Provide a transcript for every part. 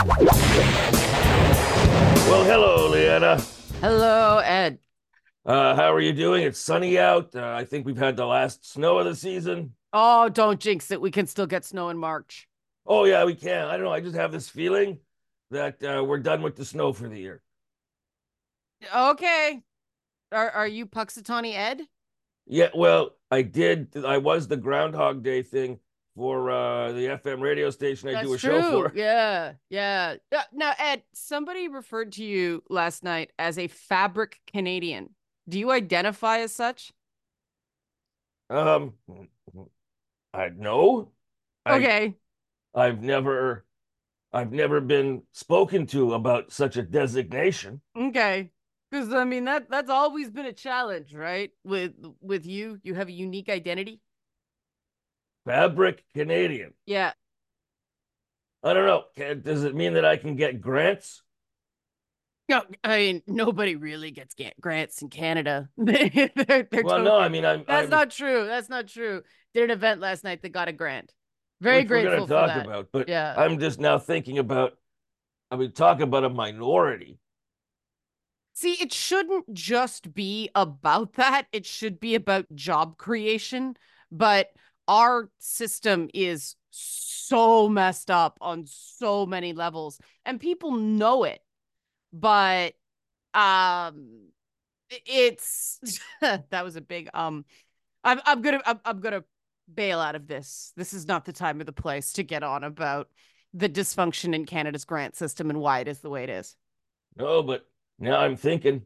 Well, hello, Leanna. Hello, Ed. How are you doing? It's sunny out. I think we've had the last snow of the season. Oh, don't jinx it. We can still get snow in March. Oh, yeah, we can. I don't know. I just have this feeling that we're done with the snow for the year. Okay. Are you Puxatawny Ed? Yeah, well, I did. I was the Groundhog Day thing for the FM radio station I do That's a show true. for. Yeah. Yeah. Now, Ed, somebody referred to you last night as a fabric Canadian. Do you identify as such? Um, I know. I Okay. I've never been spoken to about such a designation. Okay. Because I mean that's always been a challenge, right? With you, you have a unique identity. Fabric Canadian. Yeah. I don't know. Does it mean that I can get grants? No, I mean nobody really gets grants in Canada. They're Well, no. I token. mean, I'm, That's I'm, not true. That's not true. Did an event last night that got a grant. Very which we're going to grateful for talk that. about, but Yeah. I'm just now thinking about. I mean, talk about a minority. See, it shouldn't just be about that. It should be about job creation. But our system is so messed up on so many levels, and people know it. But um, it's that was a big I'm gonna bail out of this. This is not the time or the place to get on about the dysfunction in Canada's grant system and why it is the way it is. No, but now I'm thinking.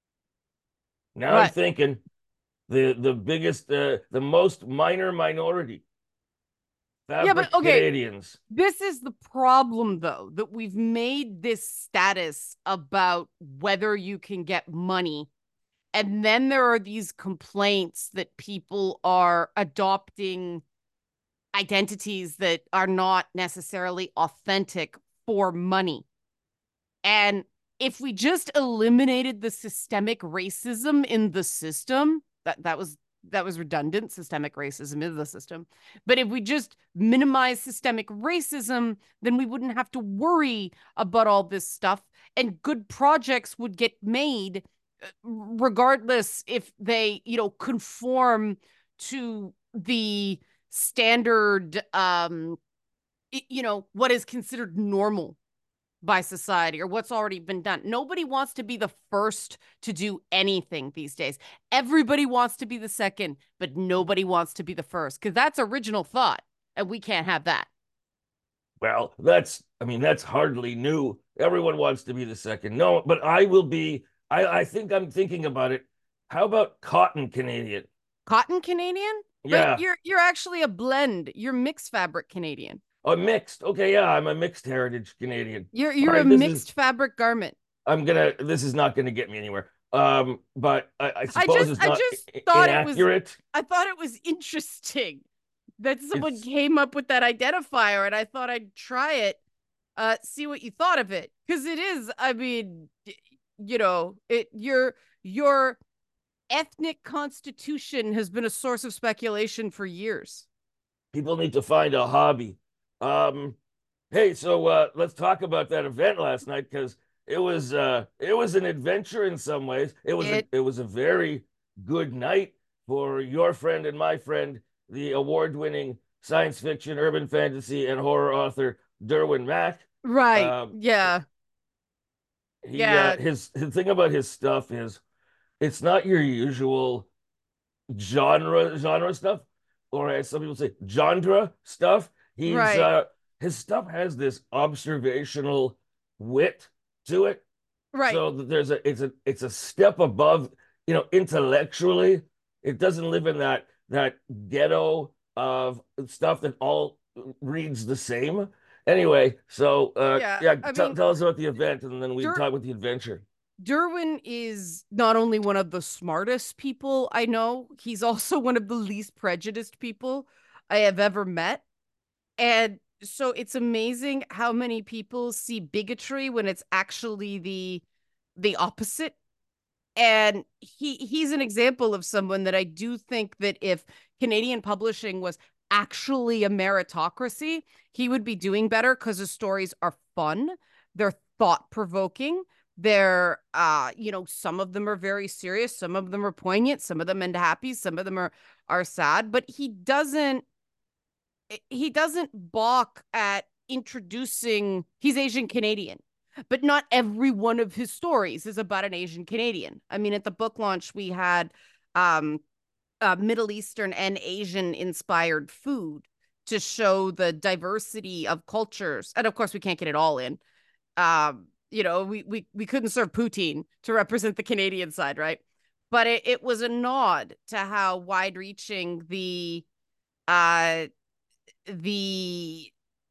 Now I'm What? thinking the biggest, the most minor minority, Yeah, but fabric okay. Canadians. This is the problem, though, that we've made this status about whether you can get money. And then there are these complaints that people are adopting identities that are not necessarily authentic for money. And if we just eliminated the systemic racism in the system, that was redundant, systemic racism in the system. But if we just minimize systemic racism, then we wouldn't have to worry about all this stuff and good projects would get made regardless if they, conform to the standard what is considered normal by society or what's already been done. Nobody wants to be the first to do anything these days. Everybody wants to be the second, but nobody wants to be the first because that's original thought, and we can't have that. Well, I mean, that's hardly new. Everyone wants to be the second. No, but I will be. I think I'm thinking about it. How about cotton Canadian? Cotton Canadian, but Yeah, you're actually a blend. You're mixed fabric Canadian. a mixed. Okay, yeah, I'm a mixed heritage Canadian. You're All you're a right, this is mixed fabric garment. this is not gonna get me anywhere. But I I suppose just it's I not just thought it was inaccurate. I thought it was interesting that someone It's came up with that identifier and I thought I'd try it, see what you thought of it. Because it is, I mean, your ethnic constitution has been a source of speculation for years. People need to find a hobby. Um, hey, so let's talk about that event last night because it was an adventure in some ways. It It was a very good night for your friend and my friend, the award-winning science fiction, urban fantasy, and horror author Derwin Mack. right. Um, Yeah. he Yeah. his thing about his stuff is it's not your usual genre stuff, or as some people say, genre stuff. He's Right. his stuff has this observational wit to it. Right. So there's it's a step above, intellectually. It doesn't live in that ghetto of stuff that all reads the same. Anyway, so Yeah. yeah, I mean, tell us about the event, and then we can Dur- talk about the adventure. Derwin is not only one of the smartest people I know, he's also one of the least prejudiced people I have ever met. And so it's amazing how many people see bigotry when it's actually the opposite. And he's an example of someone that I do think that if Canadian publishing was actually a meritocracy, he would be doing better because his stories are fun, they're thought provoking. They're some of them are very serious, some of them are poignant, some of them end happy, some of them are sad, but he doesn't balk at introducing he's Asian Canadian. But not every one of his stories is about an Asian Canadian. I mean, at the book launch, we had um, Middle Eastern and Asian inspired food to show the diversity of cultures. And of course, we can't get it all in. We couldn't serve poutine to represent the Canadian side, right? But it was a nod to how wide reaching uh the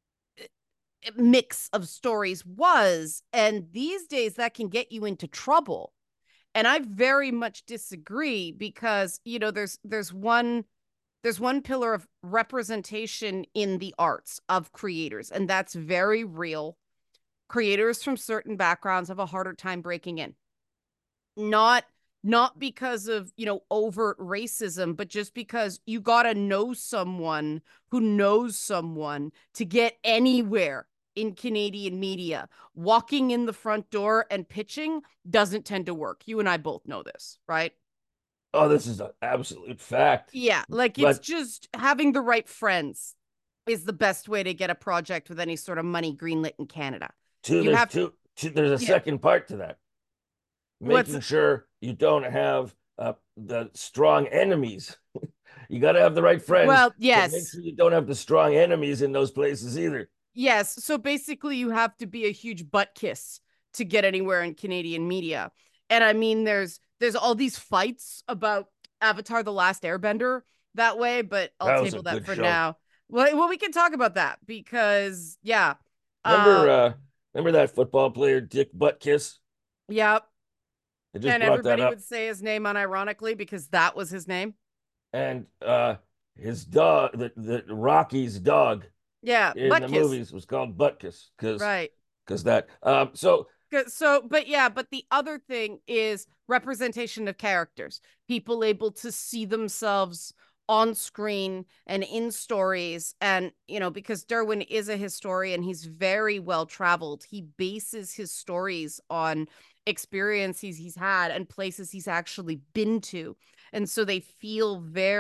mix of stories was. And these days that can get you into trouble. And I very much disagree because, there's one pillar of representation in the arts of creators, and that's very real. Creators from certain backgrounds have a harder time breaking in. Not not because of, overt racism, but just because you got to know someone who knows someone to get anywhere in Canadian media. Walking in the front door and pitching doesn't tend to work. You and I both know this, right? Oh, this is an absolute fact. Yeah, like it's But just having the right friends is the best way to get a project with any sort of money greenlit in Canada. two, You there's have, two, there's a yeah, second part to that. what's, Making sure you don't have the strong enemies. You got to have the right friends, well, but make yes, sure you don't have the strong enemies in those places either. yes. So basically, you have to be a huge butt kiss to get anywhere in Canadian media. And I mean, there's all these fights about Avatar: The Last Airbender that way, but I'll That was a table that good for show. now. Well, we can talk about that because, yeah, Remember, uh, uh, remember that football player Dick Buttkiss? yeah, I just and brought that everybody up, would say his name unironically because that was his name. and his dog, the Rocky's dog Yeah, in butt the kiss, movies was called Buttkiss right? because that. So So, but yeah, but the other thing is representation of characters, people able to see themselves on screen and in stories. And, because Derwin is a historian, he's very well traveled. He bases his stories on experiences he's had and places he's actually been to. And so they feel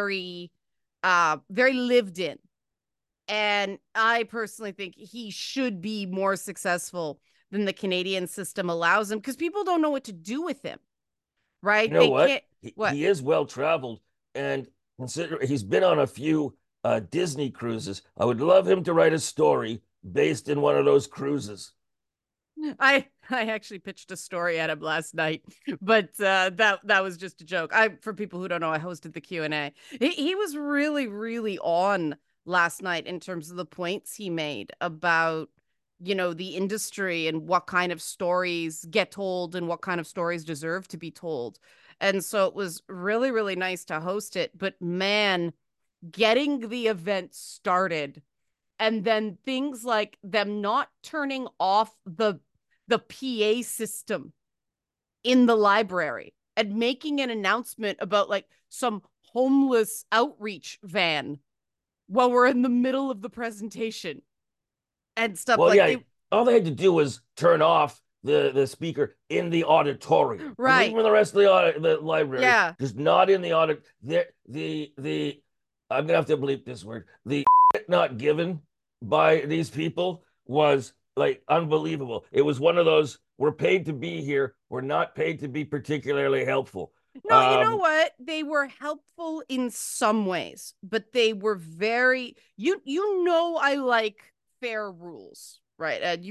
very lived in. And I personally think he should be more successful than the Canadian system allows him because people don't know what to do with him, you right? know They what? can't. He, What? he is well traveled, and consider he's been on a few Disney cruises. I would love him to write a story based in one of those cruises. I actually pitched a story at him last night, but that was just a joke. For people who don't know, I hosted the Q&A. He was really really on last night in terms of the points he made about the industry and what kind of stories get told and what kind of stories deserve to be told. And so it was really really nice to host it, but man, getting the event started and then things like them not turning off the PA system in the library and making an announcement about like some homeless outreach van while we're in the middle of the presentation and stuff Well, like yeah, it. all they had to do was turn off the speaker in the auditorium. Leave Right. them in the rest of the library, Yeah. just not in the audit. The I'm gonna have to bleep this word. The not given by these people was like unbelievable. It was one of those we're paid to be here, we're not paid to be particularly helpful. No, you know Um, what? They were helpful in some ways, but they were very I like fair rules, right? And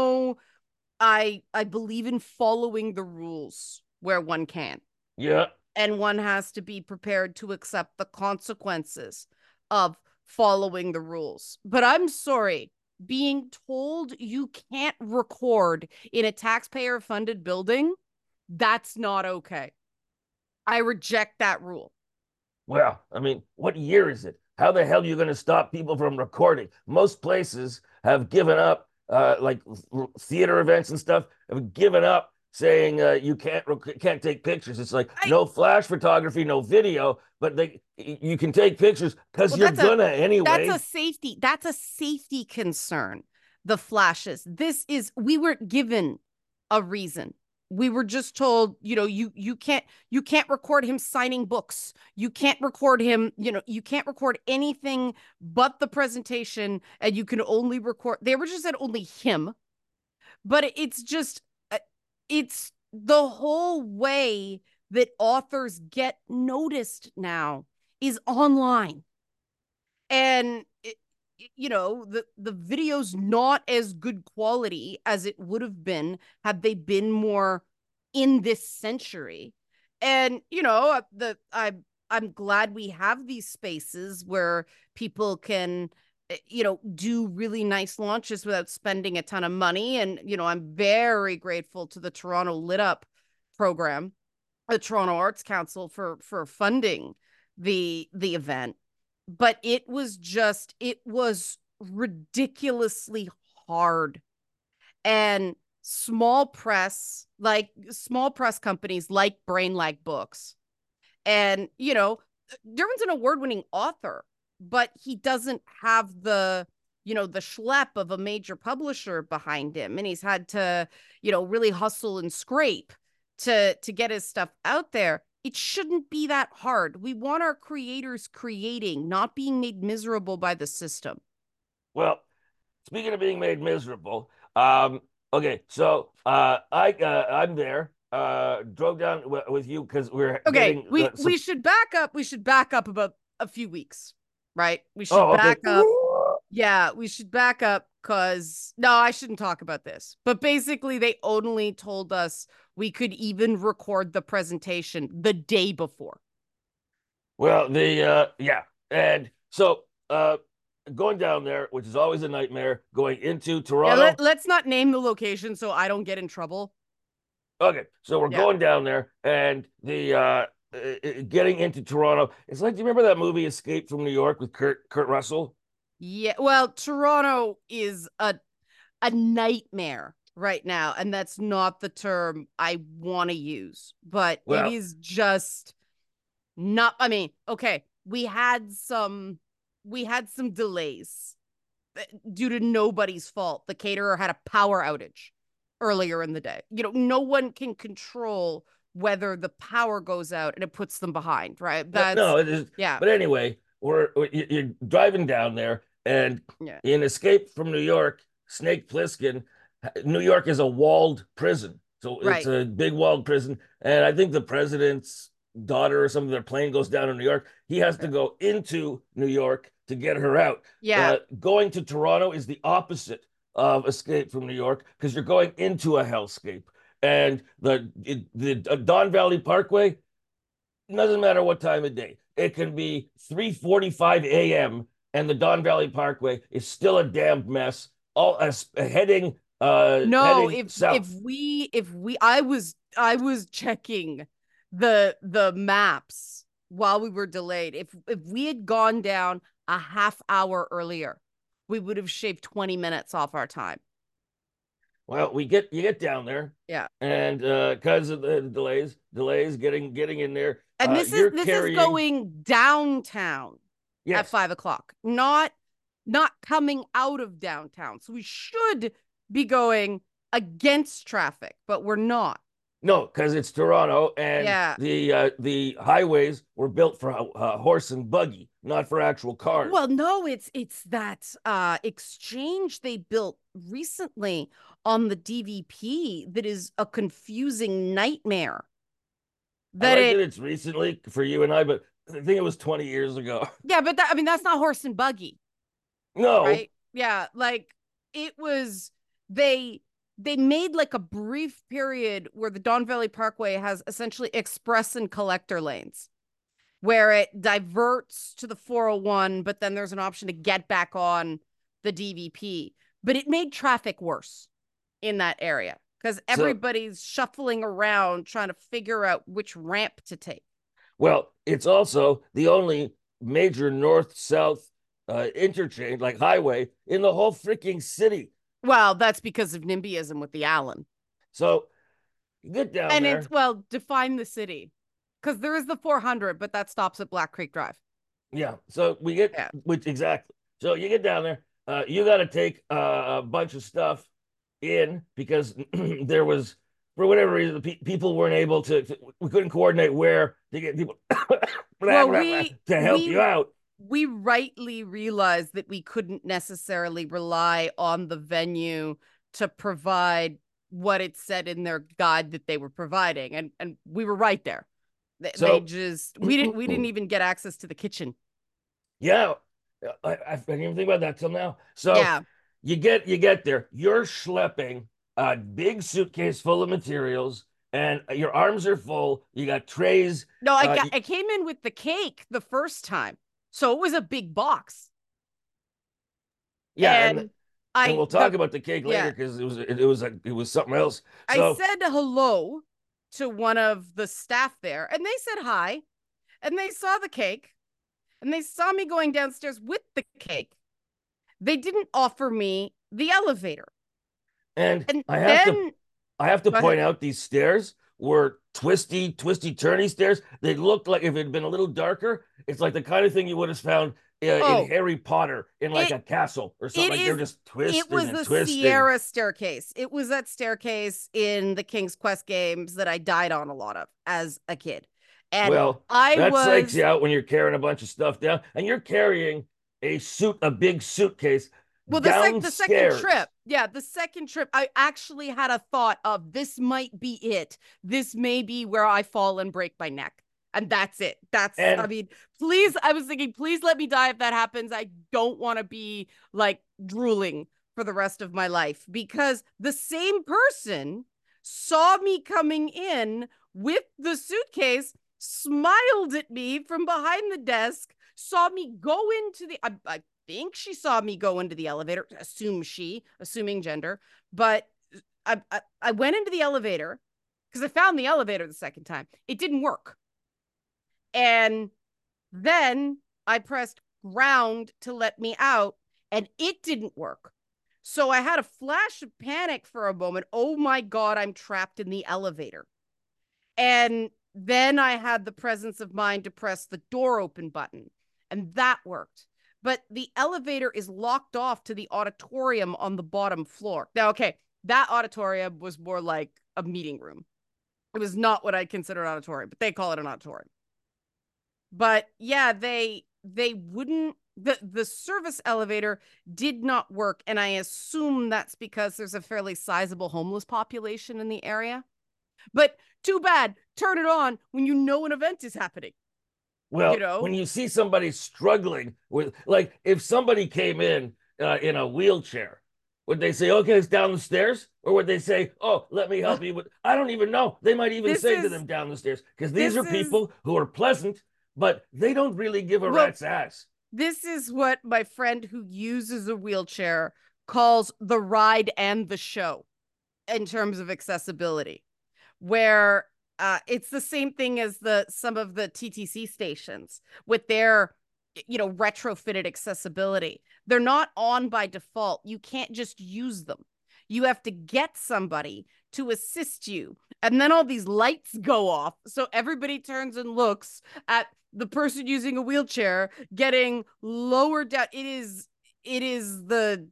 I believe in following the rules where one can. yeah, And one has to be prepared to accept the consequences of following the rules. But I'm sorry, being told you can't record in a taxpayer funded building, that's not okay. I reject that rule. well, I mean, what year is it? How the hell are you going to stop people from recording? Most places have given up, like theater events and stuff, have given up saying you can't take pictures. It's like I no flash photography, no video, but you can take pictures because well, you're gonna anyway. that's a safety concern. The flashes. We weren't given a reason. We were just told, you can't record him signing books. You can't record him, you can't record anything but the presentation, and you can only record. They were just said only him, but it's just it's the whole way that authors get noticed now is online. And the video's not as good quality as it would have been had they been more in this century. And I'm glad we have these spaces where people can do really nice launches without spending a ton of money. And I'm very grateful to the Toronto Lit Up program, the Toronto Arts Council, for funding the event. But it was ridiculously hard. And small press companies like Brainlag Books, and Derwin's an award-winning author, but he doesn't have the schlep of a major publisher behind him, and he's had to really hustle and scrape to get his stuff out there. It shouldn't be that hard. We want our creators creating, not being made miserable by the system. Well, speaking of being made miserable, okay, so I'm there. Drove down with you because we're Okay, getting we should back up. We should back up about a few weeks, right? We should Oh, okay. back up. Yeah, we should back up because no, I shouldn't talk about this. But basically, they only told us we could even record the presentation the day before. Well, yeah, and so going down there, which is always a nightmare, going into Yeah, Toronto. let's not name the location so I don't get in trouble. Okay, so we're Yeah. going down there, and the getting into Toronto. It's like, do you remember that movie Escape from New York with Kurt Russell? Yeah, well, Toronto is a nightmare right now, and that's not the term I want to use, but it Well, is just not. I mean, okay, we had some delays due to nobody's fault. The caterer had a power outage earlier in the day. No one can control whether the power goes out and it puts them behind, right? no, That's it is. yeah, But anyway, you're driving down there, and yeah, in Escape from New York, Snake Plissken, New York is a walled prison, so it's right. a big walled prison, and I think the president's daughter or something, their plane goes down to New York. He has to go into New York to get her out. Yeah. Going to Toronto is the opposite of Escape from New York because you're going into a hellscape, and the Don Valley Parkway doesn't matter what time of day. It can be 3:45 a.m. and the Don Valley Parkway is still a damn mess. All heading No, heading if south. we I was checking the maps while we were delayed. If we had gone down a half hour earlier, we would have shaved 20 minutes off our time. Well, you get down there, Yeah. and because of the delays getting in there, And this is you're this is carrying. going downtown at Yes. 5 o'clock, not coming out of downtown. So we should be going against traffic, but we're not. No, because it's Toronto, and Yeah. the highways were built for horse and buggy, not for actual cars. Well, no, it's that exchange they built recently on the DVP that is a confusing nightmare. I That like that it it's recently for you and I, but I think it was 20 years ago. Yeah, but I mean that's not horse and buggy, No, right? Yeah, like it was they they made like a brief period where the Don Valley Parkway has essentially express and collector lanes where it diverts to the 401, but then there's an option to get back on the DVP. But it made traffic worse in that area because so everybody's shuffling around trying to figure out which ramp to take. well, it's also the only major north-south interchange, like highway, in the whole freaking city. Well, that's because of NIMBYism with the Allen. So You get down And it's, there. well, define the city. Because there is the 400, but that stops at Black Creek Drive. Yeah. So we get, Yeah. which exactly. So you get down there. You got to take a bunch of stuff in because there was, for whatever reason, the people weren't able we couldn't coordinate where to get people blah, Well, blah, blah, we to help we you out. we rightly realized that we couldn't necessarily rely on the venue to provide what it said in their guide that they were providing, and we were right there. They So, just we didn't even get access to the kitchen. yeah, I didn't even think about that till now. So Yeah. you get there. You're schlepping a big suitcase full of materials, and your arms are full. You got trays. No, Uh, I came in with the cake the first time. So it was a big box. yeah, and And and I we'll talk the about the cake later yeah, because it was something else. I So said hello to one of the staff there, and they said hi, and they saw the cake, and they saw me going downstairs with the cake. They didn't offer me the elevator. and And I have to then I have to go ahead. point out these stairs were twisty, twisty, turny stairs. They looked like if it had been a little darker, it's like the kind of thing you would have found in Oh, Harry Potter in like it a castle or something. it Like they're is just it twisting was and the twisting. Sierra staircase. It was that staircase in the King's Quest games that I died on a lot of as a kid. And Well, I that psychs was you out when you're carrying a bunch of stuff down, and you're carrying a big suitcase well, the second trip. downstairs. Yeah, the second trip, I actually had a thought of this might be it. This may be where I fall and break my neck. And that's it. I And mean, please, I was thinking, please let me die if that happens. I don't want to be like drooling for the rest of my life because the same person saw me coming in with the suitcase, smiled at me from behind the desk, saw me go into I think she saw me go into the elevator, assuming gender, but I went into the elevator because I found the elevator the second time. It didn't work. And then I pressed ground to let me out, and it didn't work. So I had a flash of panic for a moment. Oh my God, I'm trapped in the elevator. And then I had the presence of mind to press the door open button, and that worked. But the elevator is locked off to the auditorium on the bottom floor. Now, okay, that auditorium was more like a meeting room. It was not what I'd consider an auditorium, but they call it an auditorium. But yeah, they wouldn't the service elevator did not work, and I assume that's because there's a fairly sizable homeless population in the area. But too bad, turn it on when you know an event is happening, you well, when know? you see somebody struggling with, like, if somebody came in a wheelchair, would they say, "Okay, it's down the stairs," or would they say, "Oh, let me help you with"? I don't even know. They might even This say to is them down the stairs because these this are is people who are pleasant, but they don't really give a well, rat's ass. this is what my friend who uses a wheelchair calls the ride and the show in terms of accessibility, where it's the same thing as the some of the TTC stations with their retrofitted accessibility. They're not on by default. You can't just use them. You have to get somebody to assist you. And then all these lights go off. So everybody turns and looks at the person using a wheelchair getting lowered down. It is the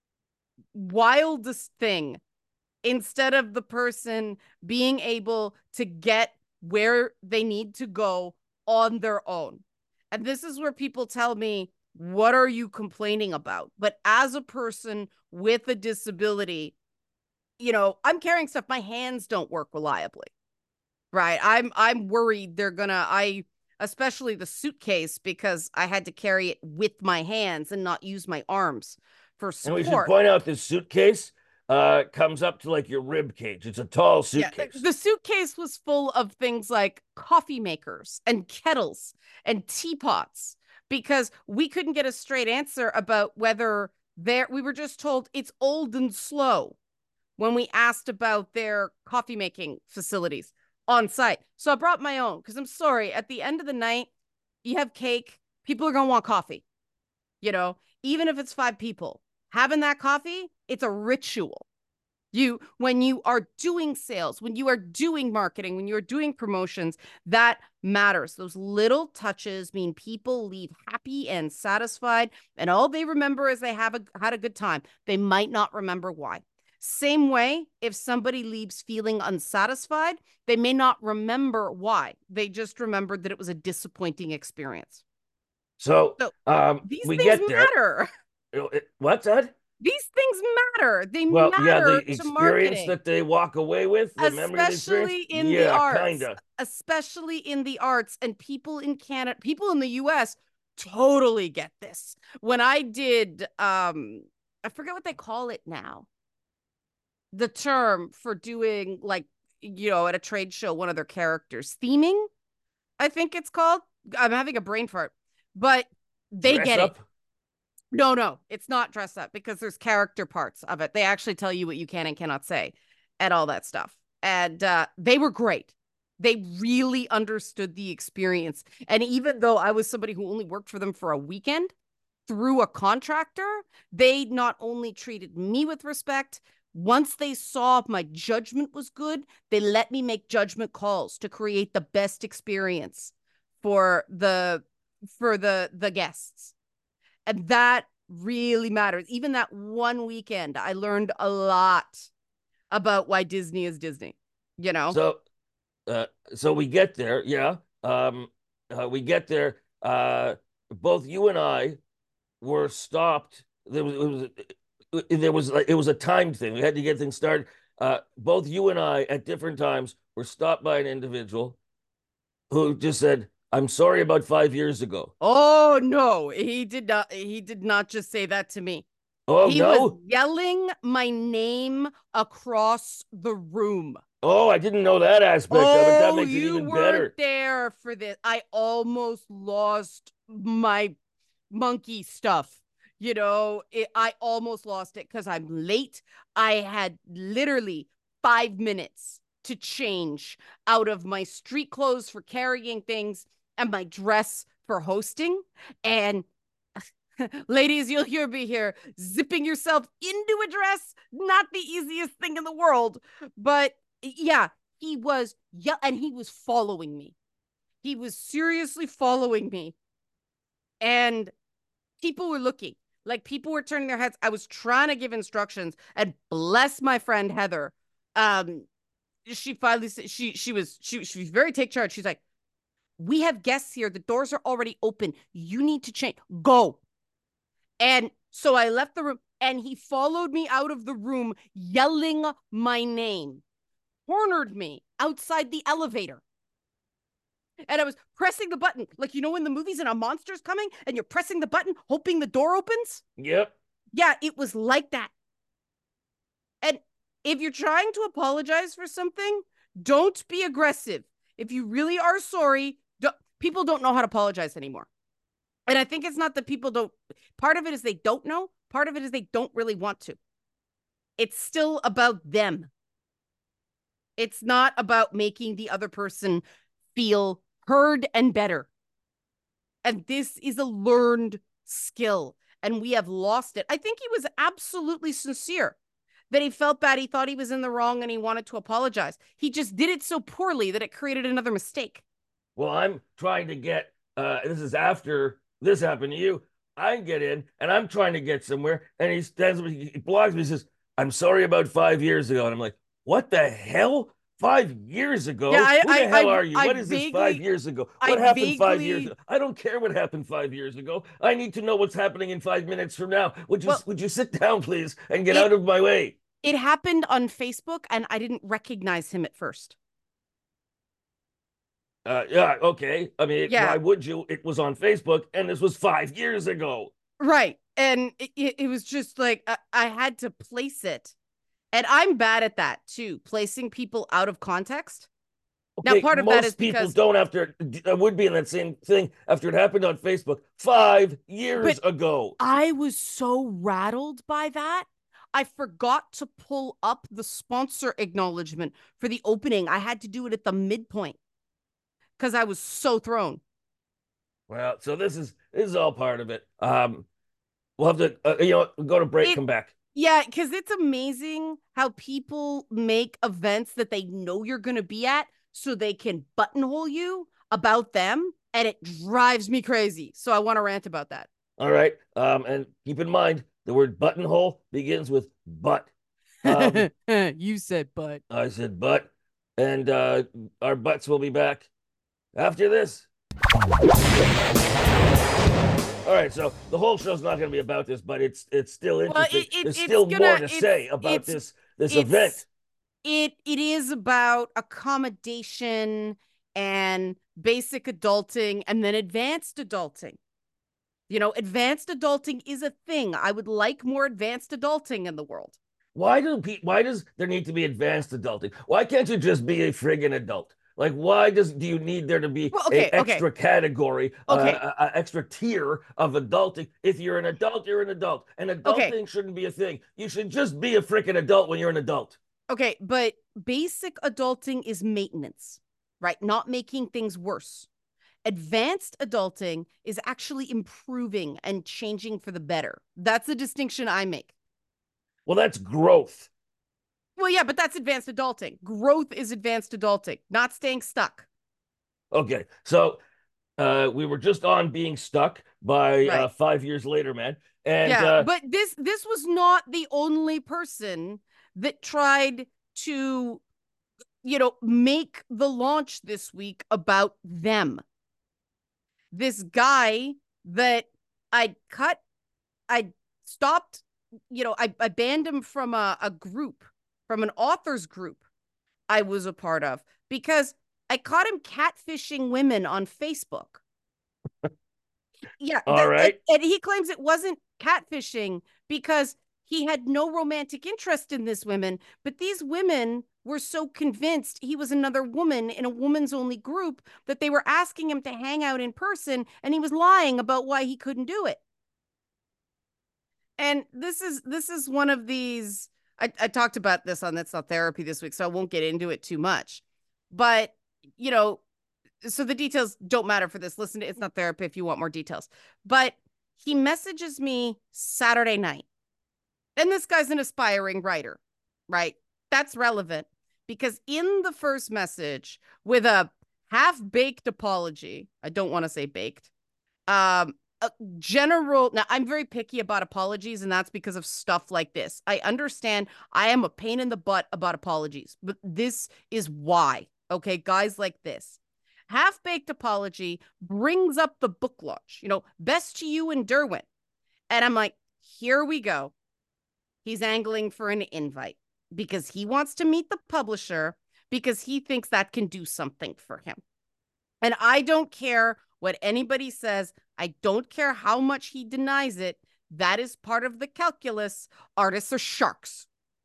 wildest thing. Instead of the person being able to get where they need to go on their own. And this is where people tell me, what are you complaining about? But as a person with a disability, I'm carrying stuff. My hands don't work reliably. Right. I'm worried they're gonna I especially the suitcase because I had to carry it with my hands and not use my arms for And we should support. point out this suitcase comes up to like your rib cage. It's a tall Yeah, suitcase. the suitcase was full of things like coffee makers and kettles and teapots because we couldn't get a straight answer about whether we were just told it's old and slow when we asked about their coffee making facilities on site. So I brought my own because I'm sorry, at the end of the night, you have cake, people are going to want coffee, even if it's 5 people. Having that coffee, it's a ritual. When you are doing sales, when you are doing marketing, when you're doing promotions, that matters. Those little touches mean people leave happy and satisfied, and all they remember is they had a good time. They might not remember why. Same way, if somebody leaves feeling unsatisfied, they may not remember why. They just remembered that it was a disappointing experience. So So these we things get there. matter. What's that? These things matter. They Well, yeah, matter the to experience marketing, that they walk away with, the memory of the experience. especially in the Yeah, arts, kinda. especially in the arts. And people in Canada, people in the US totally get this. When I did, I forget what they call it now, the term for doing like, at a trade show, one of their characters, theming, I think it's called. I'm having a brain fart, but they Dress get it. up. No, no, it's not dress up because there's character parts of it. They actually tell you what you can and cannot say and all that stuff. And they were great. They really understood the experience. And even though I was somebody who only worked for them for a weekend through a contractor, they not only treated me with respect, once they saw my judgment was good, they let me make judgment calls to create the best experience for the guests. And that really matters. Even that one weekend, I learned a lot about why Disney is Disney, you know? So uh, so we get there. Yeah. We get there. Both you and I were stopped. It was a time thing. We had to get things started. Both you and I at different times were stopped by an individual who just said, "I'm sorry about 5 years ago." Oh no, he did not just say that to me. Oh He was no. yelling my name across the room. Oh, I didn't know that aspect of it. That Oh, makes it you even weren't better. there for this. I almost lost my monkey stuff. I almost lost it because I'm late. I had literally 5 minutes to change out of my street clothes for carrying things and my dress for hosting. And ladies, you'll hear me here zipping yourself into a dress, not the easiest thing in the world. But yeah, and he was following me. He was seriously following me. And people were looking, like people were turning their heads. I was trying to give instructions, and bless my friend Heather. She finally said she was very take charge. She's like, "We have guests here. The doors are already open. You need to change. Go." And so I left the room, and he followed me out of the room, yelling my name, cornered me outside the elevator. And I was pressing the button, like in the movies and a monster's coming, and you're pressing the button, hoping the door opens. Yep. Yeah, it was like that. And if you're trying to apologize for something, don't be aggressive. If you really are sorry, people don't know how to apologize anymore. And I think it's not that people don't, part of it is they don't know, part of it is they don't really want to. It's still about them. It's not about making the other person feel heard and better. And this is a learned skill, and we have lost it. I think he was absolutely sincere that he felt bad. He thought he was in the wrong and he wanted to apologize. He just did it so poorly that it created another mistake. Well, I'm trying to get, this is after this happened to you. I get in and I'm trying to get somewhere. And he stands, he blocks me, he says, "I'm sorry about 5 years ago." And I'm like, what the hell? 5 years Yeah, ago? Who the hell are you? What is this 5 years ago? I What happened 5 years vaguely, ago? I don't care what happened 5 years ago. I need to know what's happening in 5 minutes from now. Would you well, would you sit down, please, and get it out of my way? it happened on Facebook, and I didn't recognize him at first. Yeah, okay. I mean, Yeah, why would you? It was on Facebook, and this was 5 years ago. right. And it was just like I had to place it. And I'm bad at that too, placing people out of context. Now, Okay, part of that is most people because, don't after I would be in that same thing after it happened on Facebook 5 years but ago. I was so rattled by that. I forgot to pull up the sponsor acknowledgement for the opening. I had to do it at the midpoint because I was so thrown. Well, so this is all part of it. We'll have to go to break, It come back. Yeah, because it's amazing how people make events that they know you're going to be at so they can buttonhole you about them. And it drives me crazy. So I want to rant about that. All right. And keep in mind the word buttonhole begins with butt. Um, You said, but. I said butt, and our butts will be back after this. All right, so the whole show's not going to be about this, but it's still Well, interesting. There's still more to say about this event. it's it is about accommodation and basic adulting and then advanced adulting. You know, advanced adulting is a thing. I would like more advanced adulting in the world. Why does there need to be advanced adulting? Why can't you just be a friggin' adult? Like, why do you need there to be Well, a okay, okay, extra category, okay, a extra tier of adulting? If you're an adult, you're an adult, and okay, adulting shouldn't be a thing. You should just be a freaking adult when you're an adult. okay. But basic adulting is maintenance, right? Not making things worse. Advanced adulting is actually improving and changing for the better. That's the distinction I make. Well, that's growth. Well, yeah, but that's advanced adulting. Growth is advanced adulting, not staying stuck. Okay, so we were just on being stuck by Right. 5 years later, man, and Yeah, but this was not the only person that tried to, make the launch this week about them. This guy that I cut, I stopped, I banned him from a group, from an authors group I was a part of because I caught him catfishing women on Facebook. Yeah, all right. and he claims it wasn't catfishing because he had no romantic interest in this women, but these women were so convinced he was another woman in a woman's only group that they were asking him to hang out in person, and he was lying about why he couldn't do it. And this is one of these. I talked about this on That's Not Therapy this week, so I won't get into it too much. But you know, so the details don't matter for this. Listen to It's Not Therapy if you want more details. But he messages me Saturday night. And this guy's an aspiring writer, right? That's relevant because in the first message with a half-baked apology, I don't want to say baked, a general, now I'm very picky about apologies, and that's because of stuff like this. I understand I am a pain in the butt about apologies, but this is why. Okay, guys like this. Half-baked apology brings up the book launch, best to you and Derwin. And I'm like, here we go. He's angling for an invite because he wants to meet the publisher because he thinks that can do something for him. And I don't care what anybody says. I don't care how much he denies it. That is part of the calculus. Artists are sharks.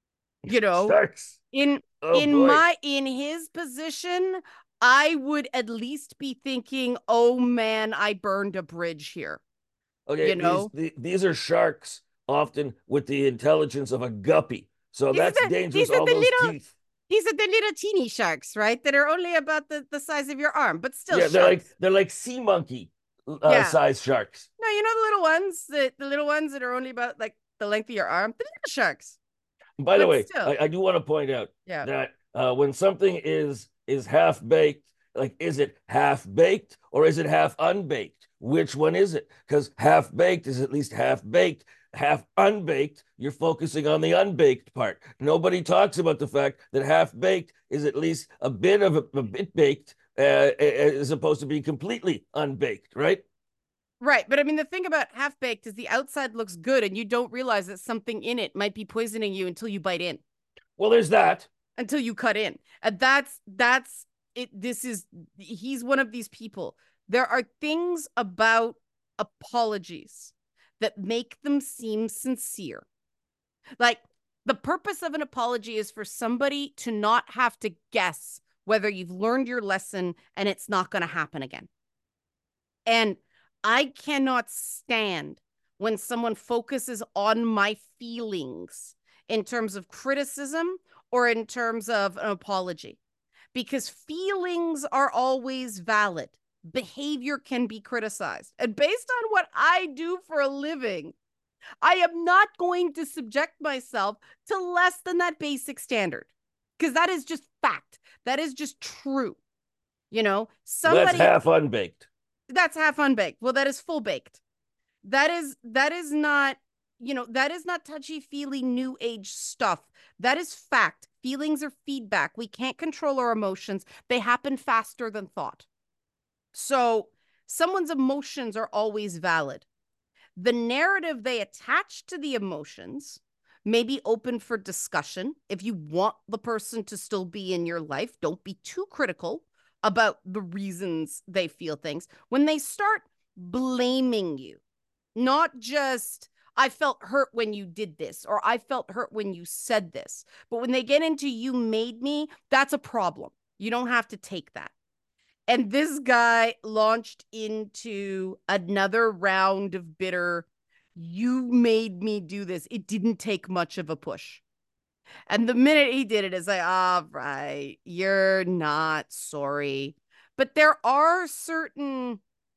Sharks. In Oh boy. in his position, I would at least be thinking, "Oh man, I burned a bridge here." Okay, You know? these are sharks, often with the intelligence of a guppy. So These are that's the dangerous. these are All the those little teeth. these are the little teeny sharks, right? That are only about the size of your arm, but still Yeah, sharks. they're like sea monkey Yeah. size sharks. No, the little ones, the little ones that are only about like the length of your arm, the little sharks. By the But way, still, I do want to point out yeah. that when something is half baked, like is it half baked or is it half unbaked? Which one is it? Because half baked is at least half baked. Half unbaked, you're focusing on the unbaked part. Nobody talks about the fact that half baked is at least a bit baked, as opposed to being completely unbaked, right? Right. But I mean, the thing about half baked is the outside looks good and you don't realize that something in it might be poisoning you until you bite in, Well, there's that. until you cut in. And that's it. He's one of these people. There are things about apologies that make them seem sincere. Like the purpose of an apology is for somebody to not have to guess whether you've learned your lesson and it's not going to happen again. And I cannot stand when someone focuses on my feelings in terms of criticism or in terms of an apology, because feelings are always valid. Behavior can be criticized. And based on what I do for a living, I am not going to subject myself to less than that basic standard because that is just fact. That is just true. Well, that's Somebody half unbaked. that's half unbaked. Well, that is full baked. That is not, that is not touchy-feely new age stuff. That is fact. Feelings are feedback. We can't control our emotions. They happen faster than thought. So someone's emotions are always valid. The narrative they attach to the emotions may be open for discussion. If you want the person to still be in your life, don't be too critical about the reasons they feel things. When they start blaming you, not just, I felt hurt when you did this, or I felt hurt when you said this, but when they get into you made me, that's a problem. You don't have to take that. And this guy launched into another round of bitter, you made me do this. It didn't take much of a push. And the minute he did it, it's like, all right, you're not sorry. But there are certain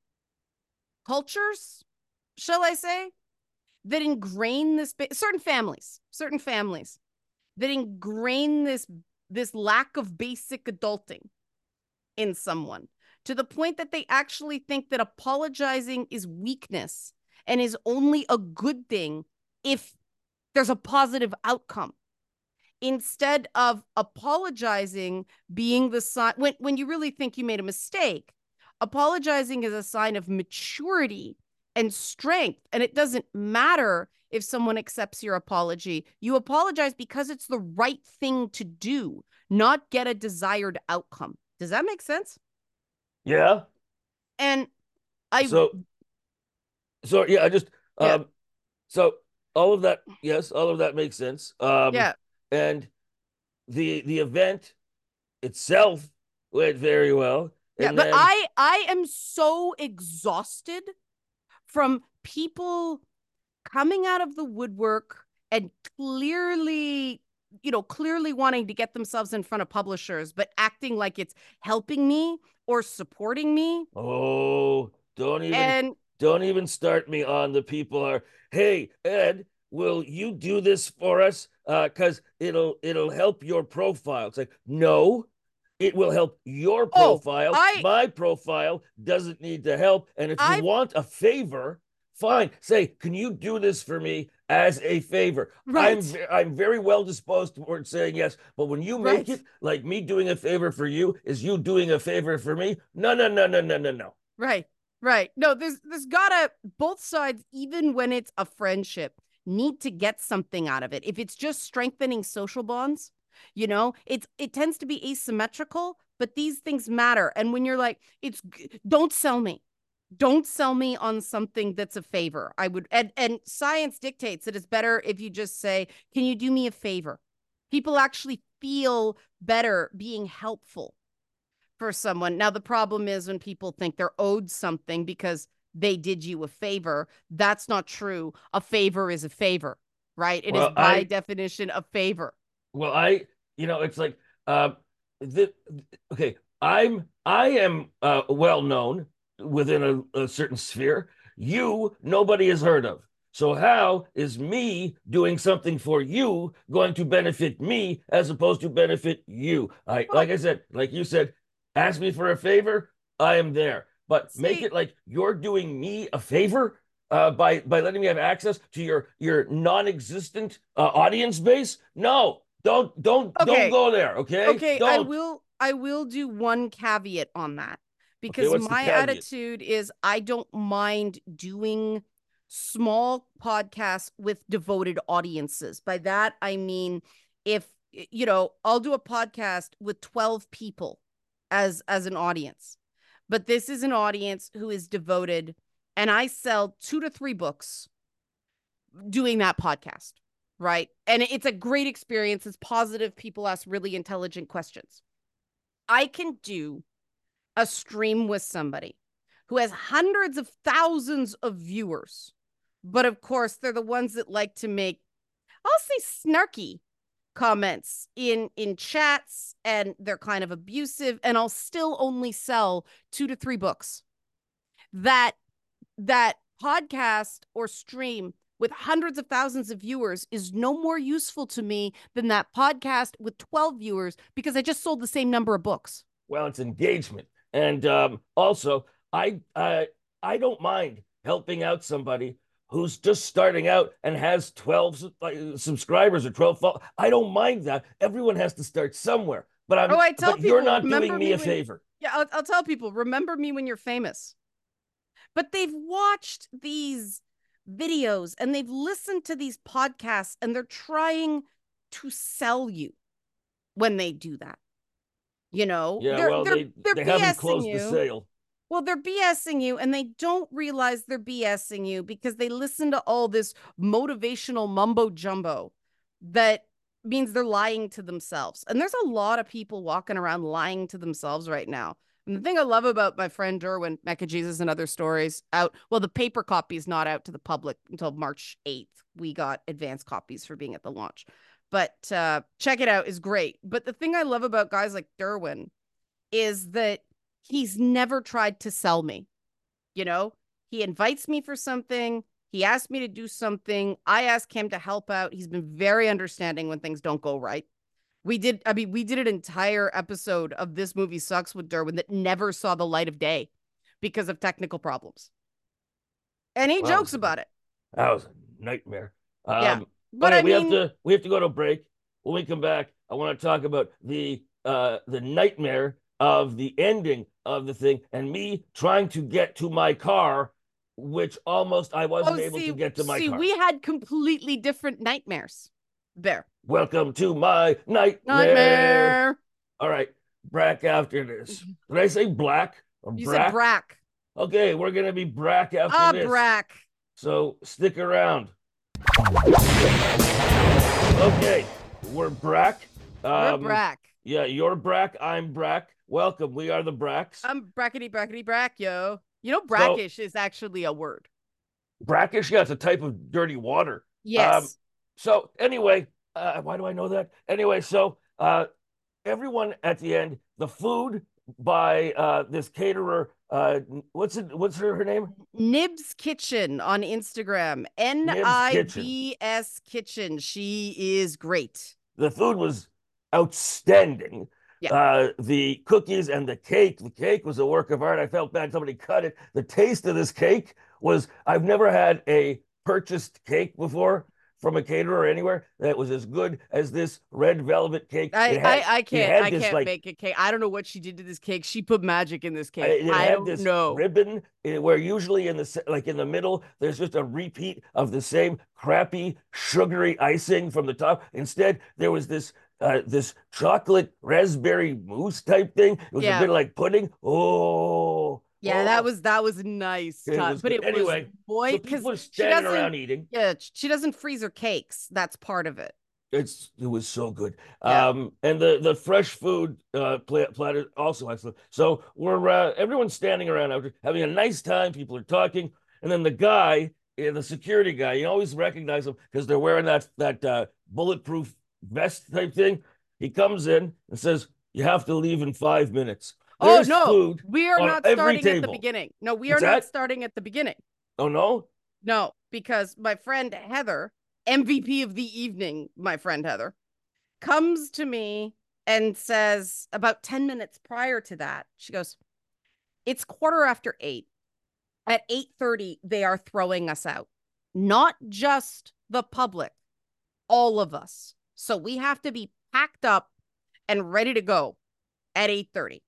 cultures, shall I say, that ingrain this, certain families that ingrain this lack of basic adulting in someone to the point that they actually think that apologizing is weakness and is only a good thing if there's a positive outcome, instead of apologizing being the sign when you really think you made a mistake. Apologizing is a sign of maturity and strength, and it doesn't matter if someone accepts your apology. You apologize because it's the right thing to do, not get a desired outcome. Does that make sense? Yeah. And I So yeah, I just yeah, so all of that, yes, all of that makes sense. yeah, And the event itself went very well. yeah, And but then I am so exhausted from people coming out of the woodwork and clearly wanting to get themselves in front of publishers, but acting like it's helping me or supporting me. oh, And don't even start me on the people are, hey, Ed, will you do this for us? Because it'll help your profile. It's like, no, it will help your oh, profile. I My profile doesn't need to help. And if you I want a favor, fine. Say, can you do this for me as a favor? right, I'm very well disposed towards saying yes, but when you make right, it like me doing a favor for you is you doing a favor for me, no, no, no, no, no, no, no. right, right. No, there's gotta, both sides, even when it's a friendship, need to get something out of it. If it's just strengthening social bonds, it tends to be asymmetrical, but these things matter. And when you're like, don't sell me. Don't sell me on something that's a favor. I would, and science dictates that it's better if you just say, can you do me a favor? People actually feel better being helpful for someone. Now, the problem is when people think they're owed something because they did you a favor. That's not true. A favor is a favor, right? It is Well, by definition a favor. well, I, it's like, uh, the, okay, I am well known within a certain sphere. You, nobody has heard of. So how is me doing something for you going to benefit me as opposed to benefit you? Well, Like I said, like you said, ask me for a favor, I am there. But make see, it like you're doing me a favor by letting me have access to your non-existent audience base. No, don't okay, go there. Okay, okay, I don't. will I will do one caveat on that Okay, because what's the my caveat? attitude is I don't mind doing small podcasts with devoted audiences. By that I mean, if I'll do a podcast with 12 people as an audience. But this is an audience who is devoted, and I sell 2 to 3 books doing that podcast, right? And it's a great experience. It's positive. People ask really intelligent questions. I can do a stream with somebody who has hundreds of thousands of viewers, but of course, they're the ones that like to make, I'll say, snarky comments in chats, and they're kind of abusive, and I'll still only sell 2 to 3 books. That podcast or stream with hundreds of thousands of viewers is no more useful to me than that podcast with 12 viewers because I just sold the same number of books. Well, it's engagement. And also, I don't mind helping out somebody who's just starting out and has 12 subscribers or 12 followers. I don't mind that. Everyone has to start somewhere. I tell but people, you're not doing me a favor. Yeah, I'll tell people, remember me when you're famous. But they've watched these videos and they've listened to these podcasts and they're trying to sell you when they do that. You know, Yeah, well, they haven't closed the sale. Well, they're BSing you and they don't realize they're BSing you because they listen to all this motivational mumbo jumbo that means they're lying to themselves. And there's a lot of people walking around lying to themselves right now. And the thing I love about my friend Derwin, Mecha Jesus and Other Stories out, well, the paper copy is not out to the public until March 8th. We got advanced copies for being at the launch. But check it out, is great. But the thing I love about guys like Derwin is that he's never tried to sell me. You know, he invites me for something. He asked me to do something. I ask him to help out. He's been very understanding when things don't go right. We did an entire episode of This Movie Sucks with Derwin that never saw the light of day because of technical problems. And he jokes about it. That was a nightmare. Yeah. But okay, we have to go to break. When we come back, I want to talk about the nightmare of the ending of the thing and me trying to get to my car, which almost I wasn't able to get to my car. We had completely different nightmares there. Welcome to my nightmare. All right, Brack after this. Did I say black or you Brack? Said Brack. Okay, we're going to be Brack after this. Brack. So stick around. Okay, we're Brack. We're Brack. Yeah, you're Brack. I'm Brack. Welcome. We are the Bracks. I'm brackety brack, yo. You know, brackish is actually a word. Brackish? Yeah, it's a type of dirty water. Yes. So anyway, why do I know that? Anyway, so everyone at the end, the food by this caterer, what's her name? Nibs Kitchen on Instagram. NIBS Kitchen. She is great. The food was outstanding. Yeah. The cookies and the cake was a work of art. I felt bad somebody cut it. The taste of this cake was, I've never had a purchased cake before from a caterer or anywhere that was as good as this red velvet cake. I can't make a cake. I don't know what she did to this cake. She put magic in this cake. I don't know. Ribbon where usually in the middle there's just a repeat of the same crappy sugary icing from the top. Instead, there was this chocolate raspberry mousse type thing. It was a bit like pudding. Yeah, that was nice. Anyway, boy, because she doesn't around eating. Yeah, she doesn't freeze her cakes. That's part of it. It was so good. Yeah. And the fresh food platter also excellent. So we're everyone's standing around after having a nice time. People are talking, and then the guy, the security guy, you always recognize him because they're wearing that bulletproof vest type thing. He comes in and says, "You have to leave in 5 minutes." There's food we are not starting at the beginning. No, we are not starting at the beginning. Oh, no? No, because my friend Heather, MVP of the evening, my friend Heather, comes to me and says about 10 minutes prior to that, she goes, it's 8:15. At 8:30, they are throwing us out. Not just the public, all of us. So we have to be packed up and ready to go at 8:30.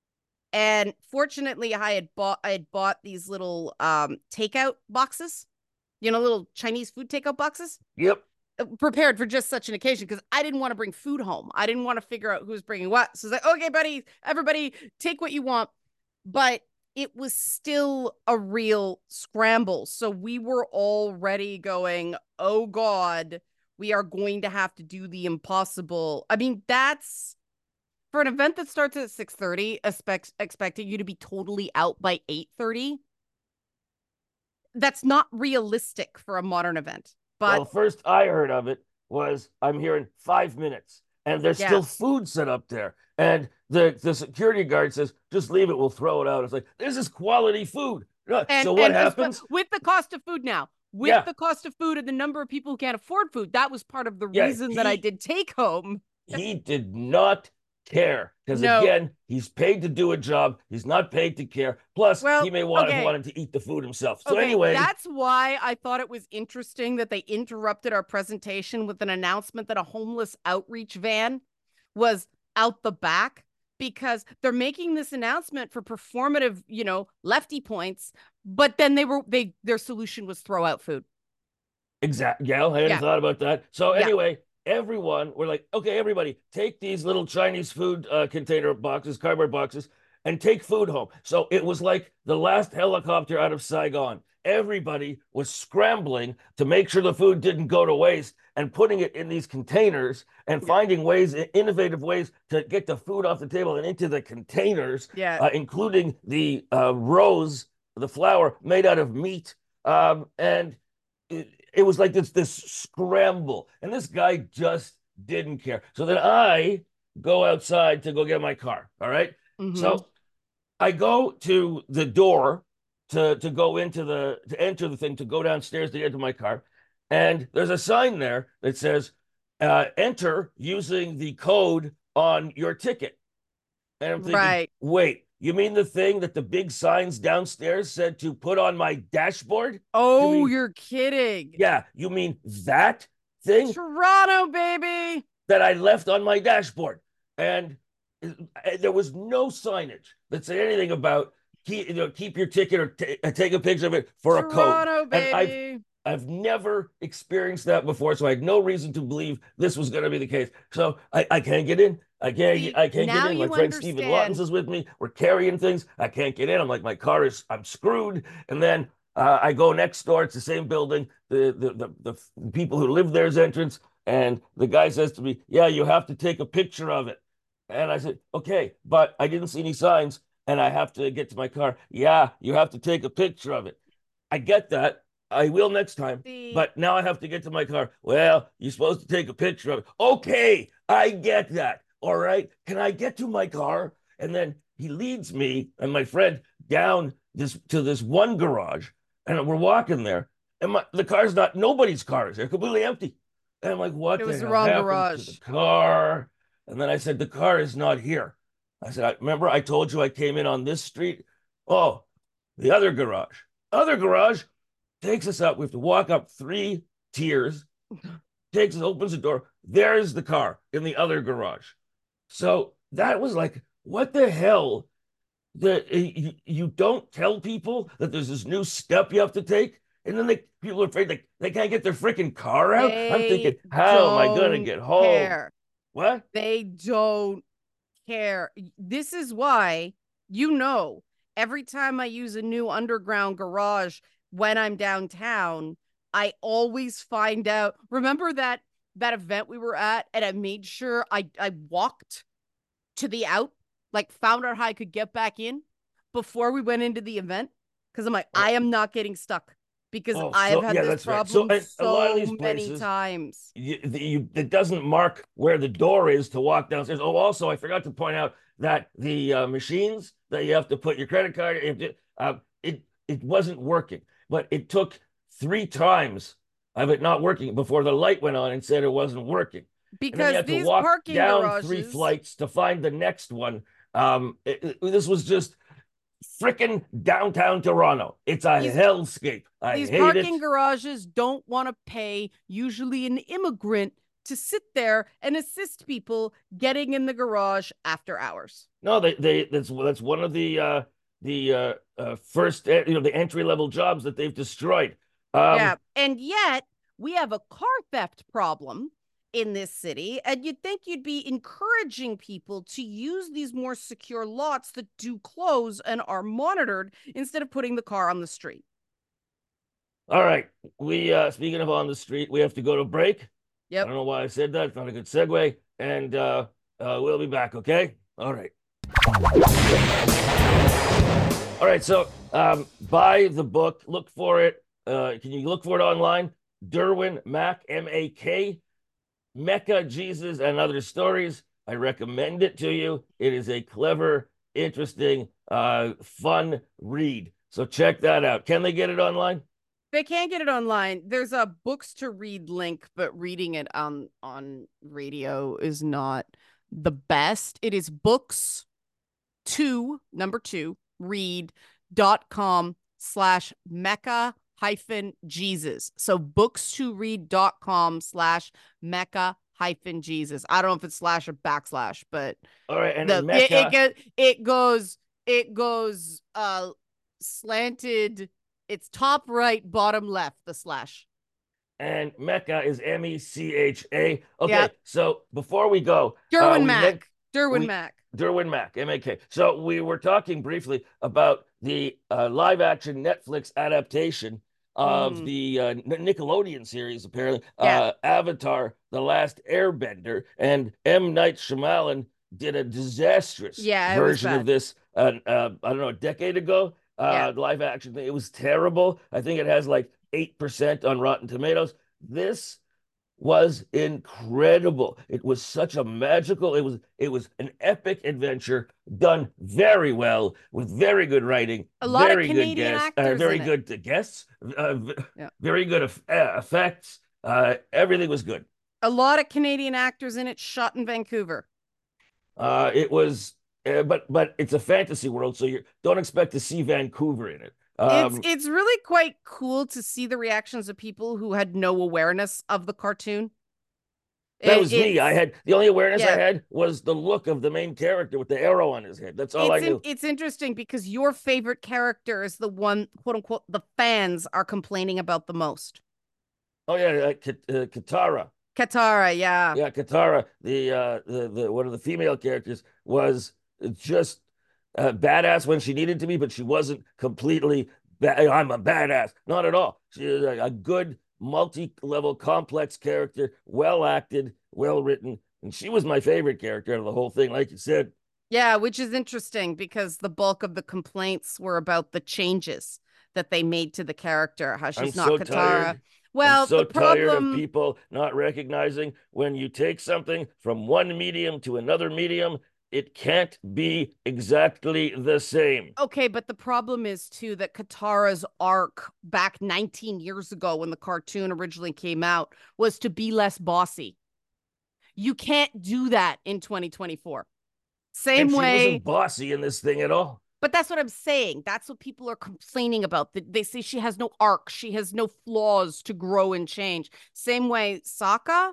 And fortunately, I had bought these little takeout boxes, little Chinese food takeout boxes. Yep. Prepared for just such an occasion because I didn't want to bring food home. I didn't want to figure out who's bringing what. So it's like, okay, buddy, everybody take what you want. But it was still a real scramble. So we were already going, oh God, we are going to have to do the impossible. I mean, that's for an event that starts at 6:30, expecting you to be totally out by 8:30. That's not realistic for a modern event. But first I heard of it was I'm hearing 5 minutes and there's still food set up there. And the security guard says, just leave it, we'll throw it out. It's like, this is quality food. So what happens? With the cost of food now, with Yeah, the cost of food and the number of people who can't afford food. That was part of the yeah, reason that I did take home. he did not care because No. again, he's paid to do a job. He's not paid to care. Plus, he Well, may want have okay. wanted to eat the food himself. So Okay, anyway, that's why I thought it was interesting that they interrupted our presentation with an announcement that a homeless outreach van was out the back because they're making this announcement for performative, lefty points, but then their solution was throw out food. exactly. Yeah, I hadn't Yeah. thought about that. So Yeah. anyway, everyone, we're like, okay, everybody, take these little Chinese food container boxes, cardboard boxes, and take food home. So it was like the last helicopter out of Saigon. Everybody was scrambling to make sure the food didn't go to waste and putting it in these containers and Yeah. finding ways, innovative ways to get the food off the table and into the containers, Yeah. including the rows, the flour made out of meat. And it was like this scramble, and this guy just didn't care. So then I go outside to go get my car. All right. Mm-hmm. So I go to the door to go into to enter the thing to go downstairs to get to my car, and there's a sign there that says enter using the code on your ticket. And I'm thinking, Right. wait, you mean the thing that the big signs downstairs said to put on my dashboard? You Oh, mean, you're kidding. yeah, you mean that thing Toronto, baby. that I left on my dashboard? And there was no signage that said anything about keep your ticket or take a picture of it for a code. Toronto, And baby. I've never experienced that before, so I had no reason to believe this was going to be the case. So I can't get in. See, I can't get now in. My you friend Stephen Lottens understand. is with me. We're carrying things. I can't get in. I'm like, I'm screwed. And then I go next door. It's the same building. The people who live there's entrance, and the guy says to me, "Yeah, you have to take a picture of it." And I said, "Okay," but I didn't see any signs, and I have to get to my car. Yeah, you have to take a picture of it. I get that. I will next time. See, But now I have to get to my car. Well, you're supposed to take a picture of it. Okay, I get that. All right. Can I get to my car? And then he leads me and my friend down this one garage, and we're walking there. And the car's not nobody's car. They're completely empty. And I'm like, what it the was the hell wrong happened to the garage. car? And then I said, the car is not here. I said, remember I told you I came in on this street? Oh, the other garage. Other garage takes us up. We have to walk up 3 tiers, takes us, opens the door. There's the car in the other garage. So that was like, what the hell? You don't tell people that there's this new step you have to take, and then people are afraid they can't get their freaking car out. I'm thinking, They how am I gonna don't get home? care. What? They don't care. This is why, every time I use a new underground garage when I'm downtown, I always find out. Remember that event we were at, and I made sure I walked to the out, like found out how I could get back in before we went into the event. Because I'm like, I am not getting stuck because Oh, I have so had yeah, this that's right. So problem a lot of so these many places, times. it doesn't mark where the door is to walk downstairs. Oh, also, I forgot to point out that the machines that you have to put your credit card, it wasn't working, but it took 3 times of it not working before the light went on and said it wasn't working. And then you Because have to these walk parking down three garages, flights to find the next one. This was just freaking downtown Toronto. It's a these hellscape. I these hate it. parking garages don't want to pay usually an immigrant to sit there and assist people getting in the garage after hours. No, that's one of the first the entry level jobs that they've destroyed. Yeah. And yet we have a car theft problem in this city. And you'd think you'd be encouraging people to use these more secure lots that do close and are monitored instead of putting the car on the street. All right, we speaking of on the street, we have to go to break. I Yep. don't know why I said that. It's not a good segue, and we'll be back. Okay. All right. All right. So buy the book. Look for it. Can you look for it online? Derwin Mack, M-A-K, Mecca, Jesus, and Other Stories. I recommend it to you. It is a clever, interesting, fun read. So check that out. Can they get it online? They can get it online. There's a books to read link, but reading it on radio is not the best. It is books to number two read.com/Mecca hyphen Jesus. So books2read.com/Mecca hyphen Jesus. I don't know if it's slash or backslash, but All right, and the Mecca. it goes slanted. It's top right, bottom left, the slash. And Mecca is Mecha. Okay, Yep. so before we go, Derwin we meant Mack. Derwin we Mack. Derwin Mack, MAK. So we were talking briefly about the live action Netflix adaptation of Mm-hmm. the Nickelodeon series, apparently, Yeah. Avatar: The Last Airbender, and M. Night Shyamalan did a disastrous Yeah, it was version of bad. this. I don't know, a decade ago. Yeah. Live action thing. It was terrible. I think it has like 8% on Rotten Tomatoes. This was incredible. It was such a magical, it was an epic adventure done very well with very good writing, A lot of very good Canadian guests, actors very in it. good guests, Yeah. very good effects. Everything was good. A lot of Canadian actors in it shot in Vancouver. It was, but it's a fantasy world, so you don't expect to see Vancouver in it. It's really quite cool to see the reactions of people who had no awareness of the cartoon. That was me. I It's had the only awareness I yeah. had was the look of the main character with the arrow on his head. That's all I knew. It's interesting because your favorite character is the one, quote unquote, the fans are complaining about the most. Oh yeah, Katara. Katara, yeah. Yeah, Katara, the one of the female characters, was just badass when she needed to be, but she wasn't completely. I'm a badass. Not at all. She is a good multi-level, complex character, well acted, well written, and she was my favorite character out of the whole thing. Like you said, Yeah, which is interesting because the bulk of the complaints were about the changes that they made to the character, how I'm she's not so Katara. tired. I'm Well, so the tired of problem, people not recognizing when you take something from one medium to another medium, it can't be exactly the same. okay, but the problem is too that Katara's arc back 19 years ago when the cartoon originally came out was to be less bossy. You can't do that in 2024. And Same she way, wasn't bossy in this thing at all. but that's what I'm saying. That's what people are complaining about. They say she has no arc, she has no flaws to grow and change. Same way, Sokka,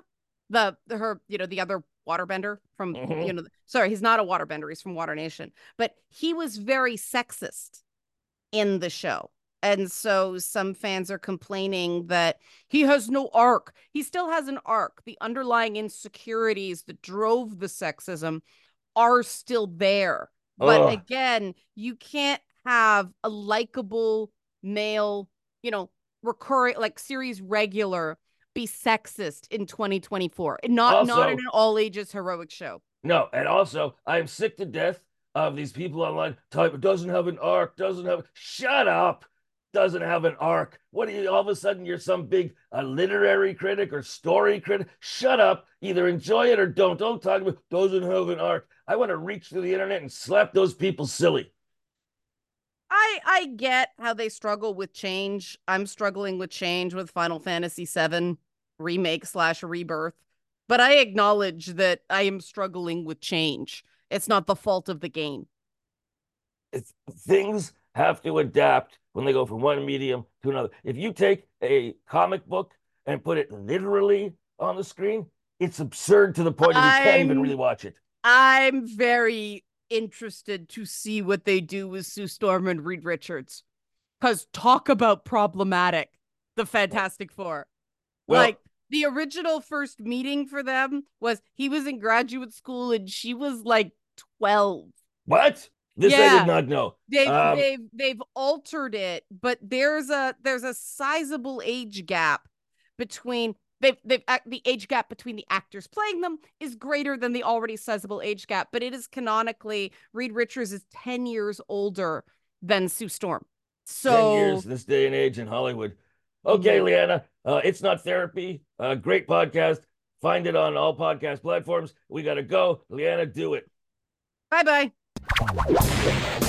the other waterbender from Mhm. sorry, he's not a waterbender, he's from Water Nation, but he was very sexist in the show. And so some fans are complaining that he has no arc. He still has an arc. The underlying insecurities that drove the sexism are still there. But Oh, again, you can't have a likable male, recurring like series regular be sexist in 2024. Not in also, an all ages heroic show. no, and also, I'm sick to death of these people online type it doesn't have an arc, doesn't have. Shut up. Doesn't have an arc. What are you? All of a sudden, you're some big literary critic or story critic. Shut up. Either enjoy it or don't. Don't talk about doesn't have an arc. I want to reach through the internet and slap those people silly. I get how they struggle with change. I'm struggling with change with Final Fantasy VII remake/rebirth, but I acknowledge that I am struggling with change. It's not the fault of the game. It's, things have to adapt when they go from one medium to another. If you take a comic book and put it literally on the screen, it's absurd to the point that you can't even I'm really watch it. I'm very interested to see what they do with Sue Storm and Reed Richards. Because talk about problematic, the Fantastic Four. Like Well, the original first meeting for them was he was in graduate school and she was like 12. what? This I did Yeah. not know. They've altered it, but there's a sizable age gap between they've the age gap between the actors playing them is greater than the already sizable age gap, but it is canonically Reed Richards is 10 years older than Sue Storm. 10 years So this day and age in Hollywood. Okay, mhm. Leanna, it's not therapy. Great podcast. Find it on all podcast platforms. We got to go. Leanna, do it. Bye bye.